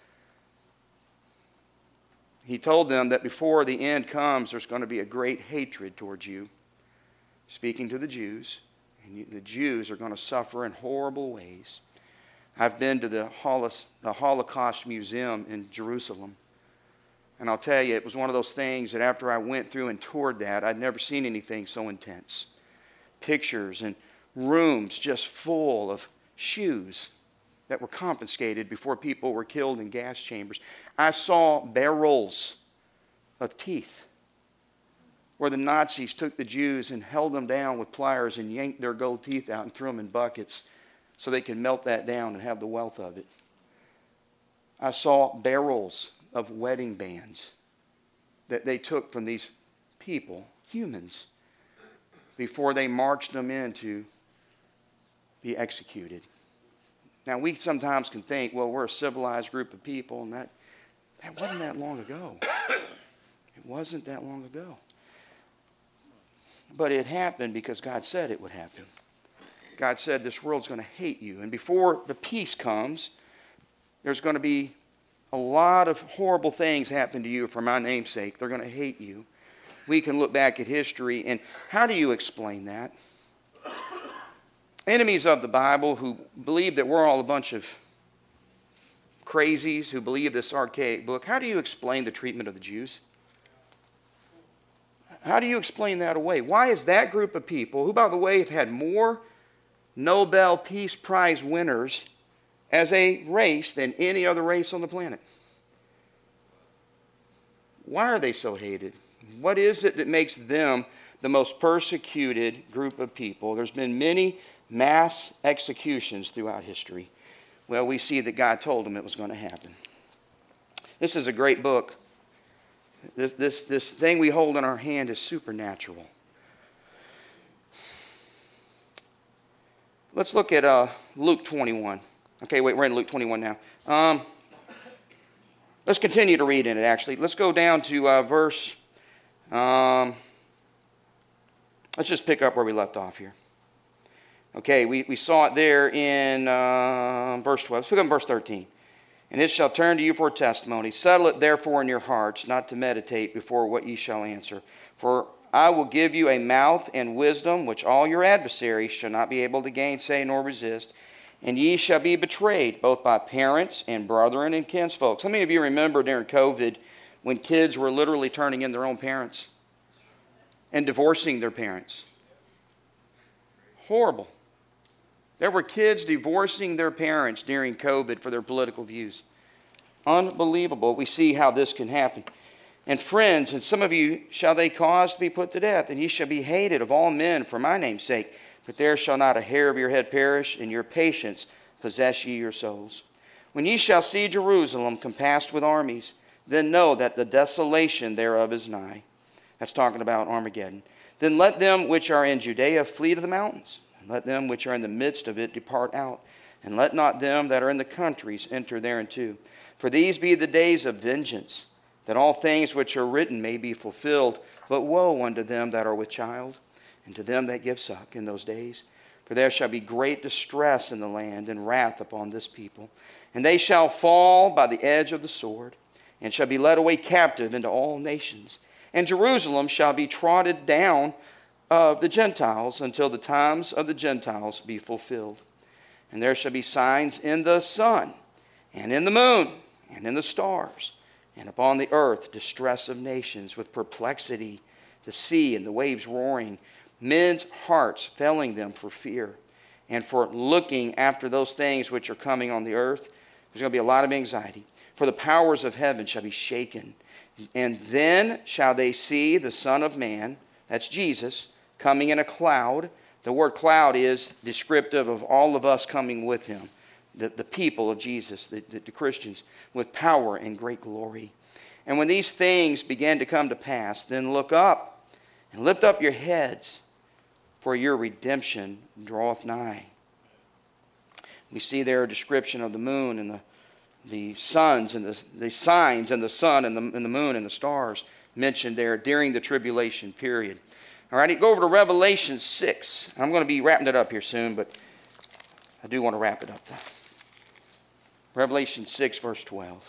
He told them that before the end comes, there's going to be a great hatred towards you. Speaking to the Jews, and you, the Jews are going to suffer in horrible ways. I've been to the Holocaust Museum in Jerusalem. And I'll tell you, it was one of those things that after I went through and toured that, I'd never seen anything so intense. Pictures and rooms just full of shoes that were confiscated before people were killed in gas chambers. I saw barrels of teeth where the Nazis took the Jews and held them down with pliers and yanked their gold teeth out and threw them in buckets so they could melt that down and have the wealth of it. I saw barrels of wedding bands that they took from these people, humans, before they marched them in to be executed. Now, we sometimes can think, well, we're a civilized group of people, and that, that wasn't that long ago. It wasn't that long ago. But it happened because God said it would happen. God said this world's going to hate you. And before the peace comes, there's going to be a lot of horrible things happen to you for my name's sake. They're going to hate you. We can look back at history, and how do you explain that? Enemies of the Bible who believe that we're all a bunch of crazies who believe this archaic book, how do you explain the treatment of the Jews? How do you explain that away? Why is that group of people, who, by the way, have had more Nobel Peace Prize winners as a race than any other race on the planet? Why are they so hated? What is it that makes them the most persecuted group of people? There's been many mass executions throughout history. Well, we see that God told them it was going to happen. This is a great book. This, this, this thing we hold in our hand is supernatural. Let's look at uh, Luke twenty-one. Okay, wait, we're in Luke twenty-one now. Um, let's continue to read in it, actually. Let's go down to uh, verse... Um, let's just pick up where we left off here. Okay, we, we saw it there in uh, verse twelve. Let's pick up in verse thirteen. And it shall turn to you for a testimony. Settle it therefore in your hearts, not to meditate before what ye shall answer. For I will give you a mouth and wisdom, which all your adversaries shall not be able to gainsay nor resist. And ye shall be betrayed, both by parents and brethren and kinsfolk. How many of you remember during COVID when kids were literally turning in their own parents and divorcing their parents? Horrible. There were kids divorcing their parents during COVID for their political views. Unbelievable. We see how this can happen. and friends, and some of you shall they cause to be put to death, and ye shall be hated of all men for my name's sake. But there shall not a hair of your head perish, and your patience possess ye your souls. When ye shall see Jerusalem compassed with armies, then know that the desolation thereof is nigh. That's talking about Armageddon. Then let them which are in Judea flee to the mountains, and let them which are in the midst of it depart out, and let not them that are in the countries enter thereinto. For these be the days of vengeance, that all things which are written may be fulfilled. But woe unto them that are with child, and to them that give suck in those days. For there shall be great distress in the land, and wrath upon this people. And they shall fall by the edge of the sword, and shall be led away captive into all nations. And Jerusalem shall be trodden down of the Gentiles, until the times of the Gentiles be fulfilled. And there shall be signs in the sun, and in the moon, and in the stars, and upon the earth distress of nations, with perplexity, the sea and the waves roaring, men's hearts failing them for fear, and for looking after those things which are coming on the earth. There's going to be a lot of anxiety. For the powers of heaven shall be shaken. And then shall they see the Son of Man, that's Jesus, coming in a cloud. The word cloud is descriptive of all of us coming with him, the, the people of Jesus, the, the, the Christians, with power and great glory. And when these things begin to come to pass, then look up and lift up your heads, for your redemption draweth nigh. We see there a description of the moon and the, the suns and the, the signs and the sun and the, and the moon and the stars mentioned there during the tribulation period. All right, go over to Revelation six. I'm going to be wrapping it up here soon, but I do want to wrap it up though. Revelation six, verse twelve.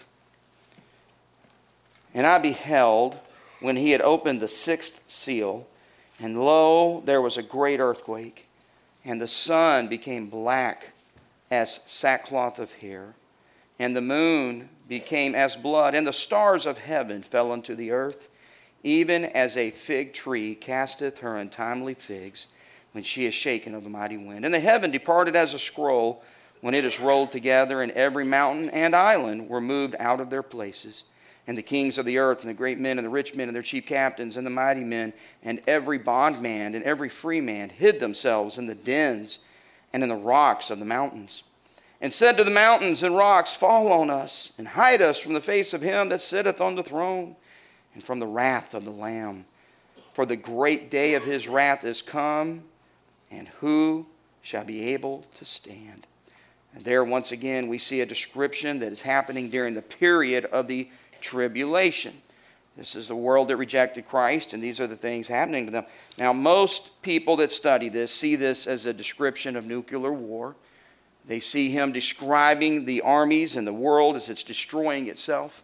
And I beheld when he had opened the sixth seal, and lo, there was a great earthquake, and the sun became black as sackcloth of hair, and the moon became as blood, and the stars of heaven fell unto the earth, even as a fig tree casteth her untimely figs when she is shaken of the mighty wind. And the heaven departed as a scroll when it is rolled together, and every mountain and island were moved out of their places. And the kings of the earth, and the great men, and the rich men, and their chief captains, and the mighty men, and every bondman, and every free man, hid themselves in the dens and in the rocks of the mountains, and said to the mountains and rocks, Fall on us, and hide us from the face of him that sitteth on the throne, and from the wrath of the Lamb. For the great day of his wrath is come, and who shall be able to stand? And there once again we see a description that is happening during the period of the tribulation. This is the world that rejected Christ, and these are the things happening to them. Now, most people that study this see this as a description of nuclear war. They see him describing the armies and the world as it's destroying itself.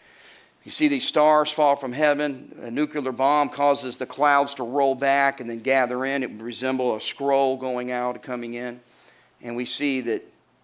You see these stars fall from heaven. A nuclear bomb causes the clouds to roll back and then gather in. It would resemble a scroll going out and coming in. And we see that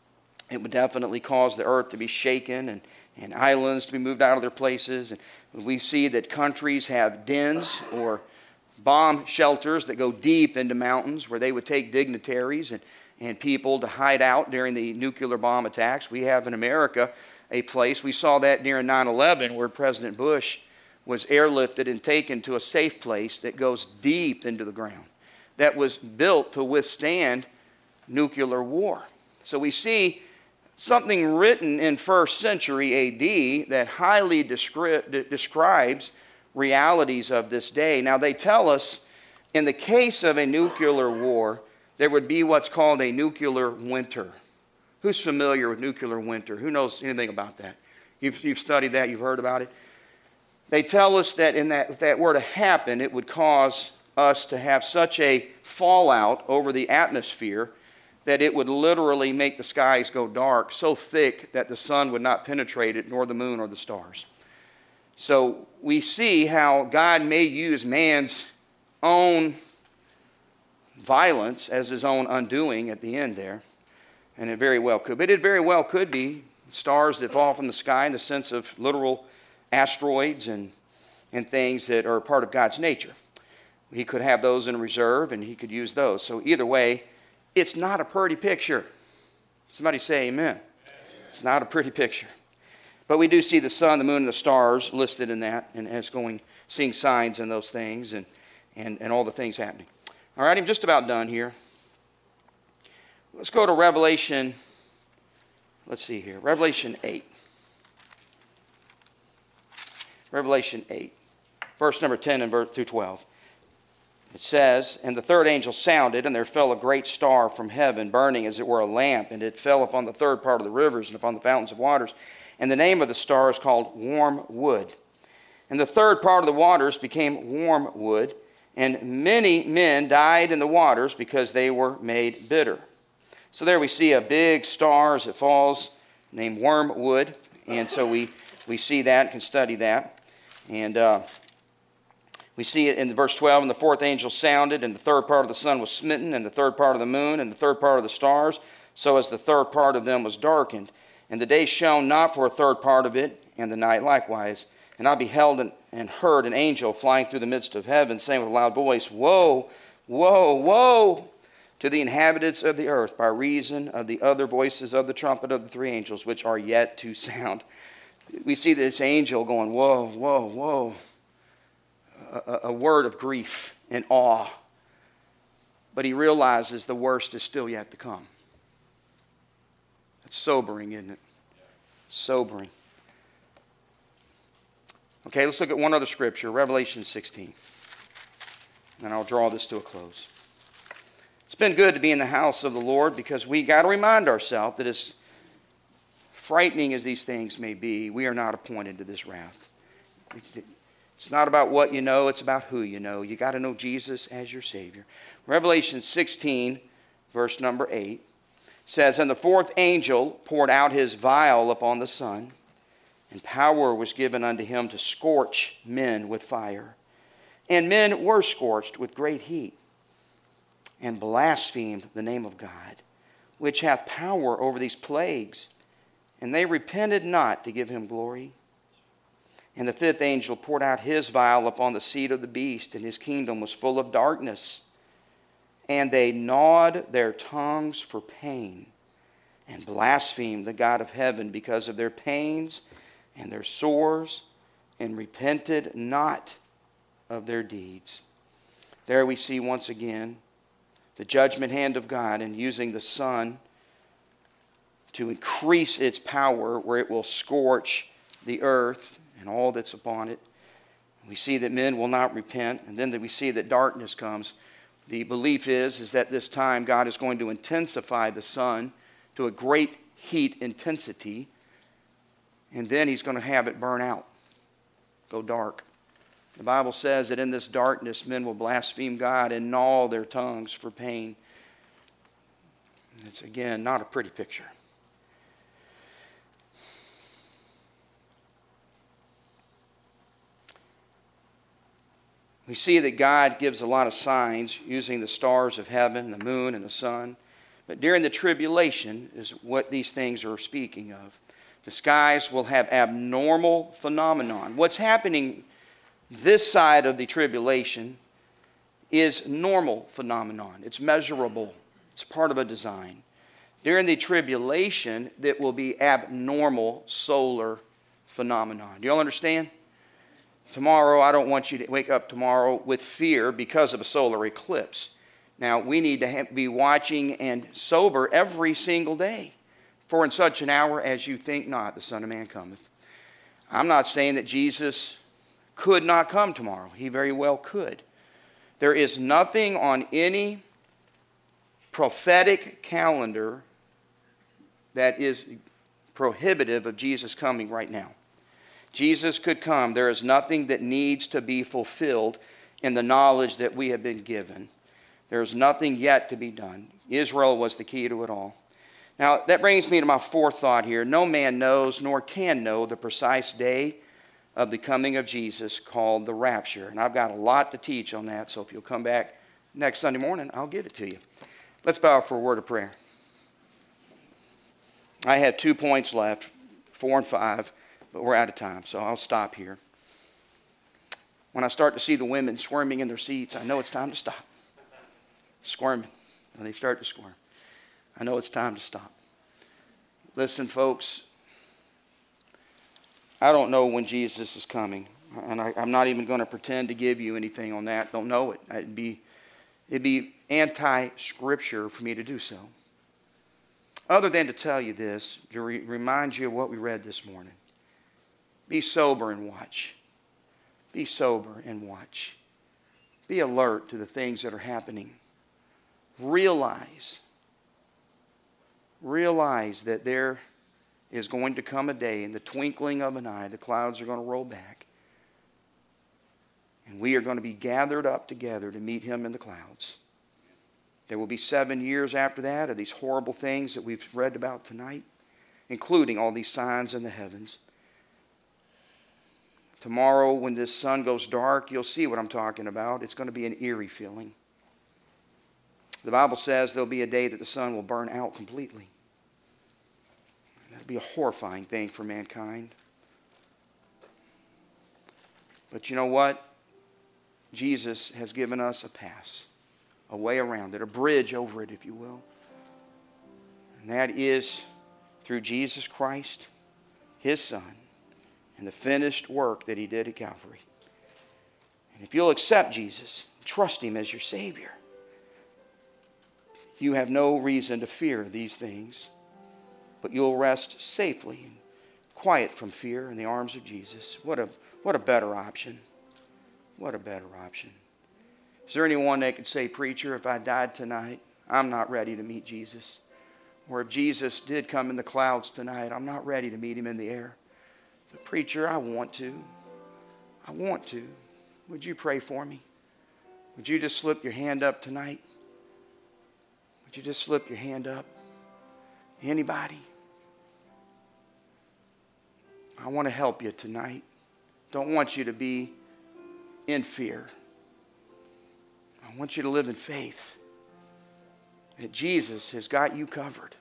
it would definitely cause the earth to be shaken and and islands to be moved out of their places. And we see that countries have dens or bomb shelters that go deep into mountains where they would take dignitaries and, and people to hide out during the nuclear bomb attacks. We have in America a place, we saw that during nine eleven, where President Bush was airlifted and taken to a safe place that goes deep into the ground, that was built to withstand nuclear war. So we see something written in first century A D that highly descri- describes realities of this day. Now, they tell us in the case of a nuclear war, there would be what's called a nuclear winter. Who's familiar with nuclear winter? Who knows anything about that? You've, you've studied that, you've heard about it. They tell us that in that, if that were to happen, it would cause us to have such a fallout over the atmosphere that it would literally make the skies go dark, so thick that the sun would not penetrate it, nor the moon or the stars. So we see how God may use man's own violence as his own undoing at the end there. And it very well could. But it very well could be stars that fall from the sky in the sense of literal asteroids and, and things that are part of God's nature. He could have those in reserve, and he could use those. So either way, it's not a pretty picture. Somebody say amen. It's not a pretty picture. But we do see the sun, the moon, and the stars listed in that, and it's going, seeing signs in those things, and, and, and all the things happening. All right, I'm just about done here. Let's go to Revelation, let's see here, Revelation eight. Revelation eight, verse number ten and verse through twelve. It says, "And the third angel sounded, and there fell a great star from heaven, burning as it were a lamp, and it fell upon the third part of the rivers and upon the fountains of waters. And the name of the star is called Wormwood. And the third part of the waters became wormwood, and many men died in the waters because they were made bitter." So there we see a big star as it falls, named Wormwood. And so we, we see that and can study that. And uh, we see it in verse twelve, "And the fourth angel sounded, and the third part of the sun was smitten, and the third part of the moon, and the third part of the stars, so as the third part of them was darkened. And the day shone not for a third part of it, and the night likewise. And I beheld and, and heard an angel flying through the midst of heaven, saying with a loud voice, Woe, woe, woe to the inhabitants of the earth, by reason of the other voices of the trumpet of the three angels, which are yet to sound." We see this angel going, whoa, whoa, whoa. A, a word of grief and awe. But he realizes the worst is still yet to come. It's sobering, isn't it? Sobering. Okay, let's look at one other scripture, Revelation sixteen. And I'll draw this to a close. It's been good to be in the house of the Lord, because we got to remind ourselves that as frightening as these things may be, we are not appointed to this wrath. It's not about what you know, it's about who you know. You got to know Jesus as your Savior. Revelation sixteen, verse number eight, says, "And the fourth angel poured out his vial upon the sun, and power was given unto him to scorch men with fire. And men were scorched with great heat, and blasphemed the name of God, which hath power over these plagues. And they repented not to give him glory. And the fifth angel poured out his vial upon the seat of the beast, and his kingdom was full of darkness. And they gnawed their tongues for pain, and blasphemed the God of heaven because of their pains and their sores, and repented not of their deeds." There we see once again the judgment hand of God in using the sun to increase its power, where it will scorch the earth and all that's upon it. We see that men will not repent, and then we see that darkness comes. The belief is, is that this time God is going to intensify the sun to a great heat intensity, and then he's going to have it burn out, go dark. The Bible says that in this darkness men will blaspheme God and gnaw their tongues for pain. It's, again, not a pretty picture. We see that God gives a lot of signs using the stars of heaven, the moon, and the sun. But during the tribulation is what these things are speaking of. The skies will have abnormal phenomenon. What's happening this side of the tribulation is normal phenomenon. It's measurable. It's part of a design. During the tribulation, that will be abnormal solar phenomenon. Do you all understand? Tomorrow, I don't want you to wake up tomorrow with fear because of a solar eclipse. Now, we need to have, be watching and sober every single day. For in such an hour as you think not, the Son of Man cometh. I'm not saying that Jesus could not come tomorrow. He very well could. There is nothing on any prophetic calendar that is prohibitive of Jesus coming right now. Jesus could come. There is nothing that needs to be fulfilled in the knowledge that we have been given. There is nothing yet to be done. Israel was the key to it all. Now, that brings me to my fourth thought here. No man knows nor can know the precise day of the coming of Jesus, called the rapture. And I've got a lot to teach on that, so if you'll come back next Sunday morning, I'll give it to you. Let's bow for a word of prayer. I had two points left, four and five, but we're out of time, so I'll stop here. When I start to see the women squirming in their seats, I know it's time to stop. Squirming. When they start to squirm, I know it's time to stop. Listen, folks, I don't know when Jesus is coming, and I, I'm not even going to pretend to give you anything on that. Don't know it. It'd be, it'd be anti-Scripture for me to do so. Other than to tell you this, to re- remind you of what we read this morning. Be sober and watch. Be sober and watch. Be alert to the things that are happening. Realize, realize that there is going to come a day, in the twinkling of an eye, the clouds are going to roll back. And we are going to be gathered up together to meet Him in the clouds. There will be seven years after that of these horrible things that we've read about tonight, including all these signs in the heavens. Tomorrow, when this sun goes dark, you'll see what I'm talking about. It's going to be an eerie feeling. The Bible says there'll be a day that the sun will burn out completely. That'll be a horrifying thing for mankind. But you know what? Jesus has given us a pass, a way around it, a bridge over it, if you will. And that is through Jesus Christ, His Son, and the finished work that He did at Calvary. And if you'll accept Jesus, trust Him as your Savior, you have no reason to fear these things, but you'll rest safely and quiet from fear in the arms of Jesus. What a, what a better option. What a better option. Is there anyone that could say, preacher, if I died tonight, I'm not ready to meet Jesus? Or if Jesus did come in the clouds tonight, I'm not ready to meet Him in the air. But preacher, I want to. I want to. Would you pray for me? Would you just slip your hand up tonight? Would you just slip your hand up? Anybody? I want to help you tonight. Don't want you to be in fear. I want you to live in faith that Jesus has got you covered.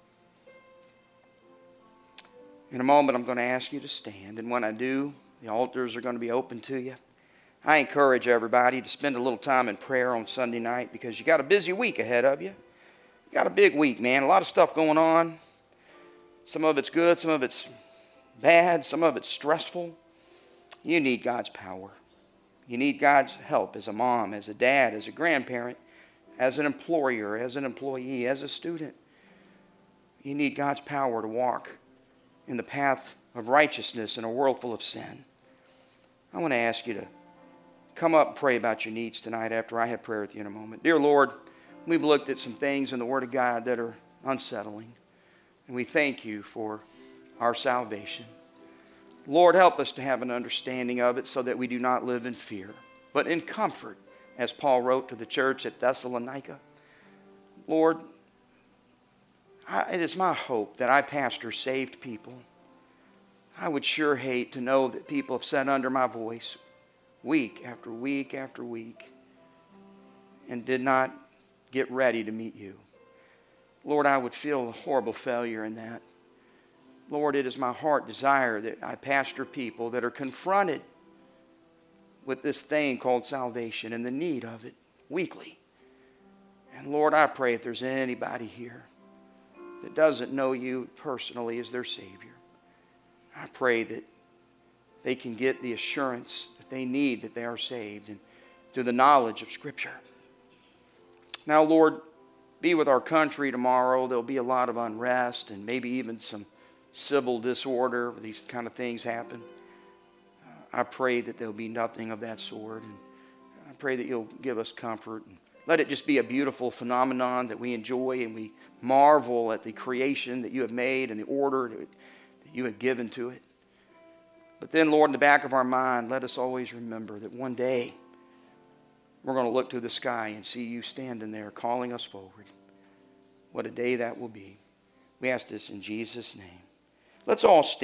In a moment, I'm going to ask you to stand. And when I do, the altars are going to be open to you. I encourage everybody to spend a little time in prayer on Sunday night because you got a busy week ahead of you. You got a big week, man. A lot of stuff going on. Some of it's good, some of it's bad, some of it's stressful. You need God's power. You need God's help as a mom, as a dad, as a grandparent, as an employer, as an employee, as a student. You need God's power to walk in the path of righteousness in a world full of sin. I want to ask you to come up and pray about your needs tonight after I have prayer with you in a moment. Dear Lord, we've looked at some things in the Word of God that are unsettling, and we thank you for our salvation. Lord, help us to have an understanding of it so that we do not live in fear, but in comfort, as Paul wrote to the church at Thessalonica. Lord, I, it is my hope that I pastor saved people. I would sure hate to know that people have sat under my voice week after week after week and did not get ready to meet you. Lord, I would feel a horrible failure in that. Lord, it is my heart desire that I pastor people that are confronted with this thing called salvation and the need of it weekly. And Lord, I pray if there's anybody here that doesn't know you personally as their Savior, I pray that they can get the assurance that they need that they are saved and through the knowledge of Scripture. Now, Lord, be with our country tomorrow. There'll be a lot of unrest and maybe even some civil disorder where these kind of things happen. Uh, I pray that there'll be nothing of that sort. And I pray that you'll give us comfort. And let it just be a beautiful phenomenon that we enjoy and we marvel at the creation that you have made and the order that you have given to it. But then, Lord, in the back of our mind, let us always remember that one day we're going to look to the sky and see you standing there calling us forward. What a day that will be. We ask this in Jesus' name. Let's all stand.